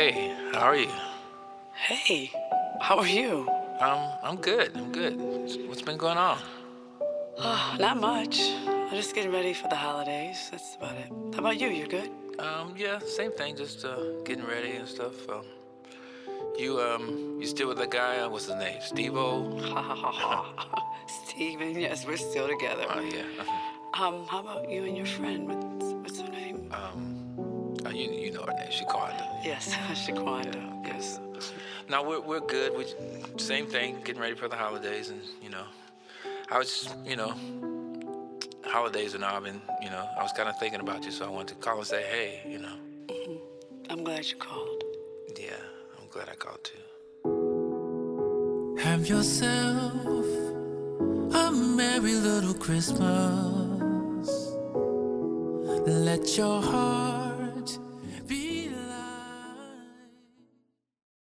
Hey, how are you? Hey, how are you? I'm good. I'm good. What's been going on? Oh, not much. I'm just getting ready for the holidays. That's about it. How about you? You're good? Yeah, same thing. Just getting ready and stuff. You still with that guy? What's his name? Steve-O? Ha ha ha ha. Steven, yes, we're still together. Oh yeah. How about you and your friend? What's her name? You know her name. Shaquanda. Yes, Yeah. Shaquanda. Okay. Yes. So, no, we're good. We same thing. Getting ready for the holidays, and I was holidays and all. I've been I was kind of thinking about you, so I wanted to call and say hey. I'm glad you called. Yeah, I'm glad I called too. Have yourself a merry little Christmas. Let your heart